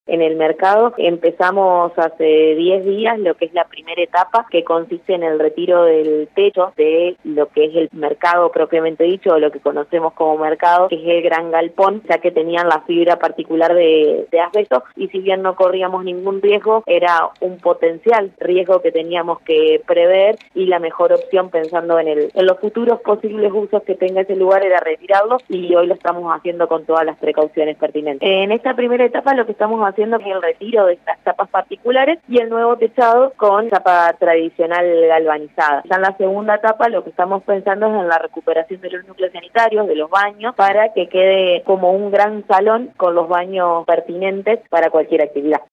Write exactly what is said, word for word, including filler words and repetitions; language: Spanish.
en el mercado. Empezamos hace diez días lo que es la primera etapa, que consiste en el retiro del techo de lo que es el mercado propiamente dicho, o lo que conocemos como mercado, que es el gran galpón, ya que tenían la fibra particular de, de asbesto, y si bien no corríamos ningún riesgo, era un potencial riesgo que teníamos que prever, y la mejor opción pensando en, el, en los futuros posibles usos que tenga ese lugar era retirarlo, y hoy lo estamos haciendo con todas las precauciones pertinentes. En esta primera etapa lo que estamos haciendo es el retiro de estas chapas particulares y el nuevo techado con chapa tradicional galvanizada. Ya en la segunda etapa lo que estamos pensando es en la recuperación de los núcleos sanitarios, de los baños, para que quede como un gran salón con los baños pertinentes para cualquier actividad.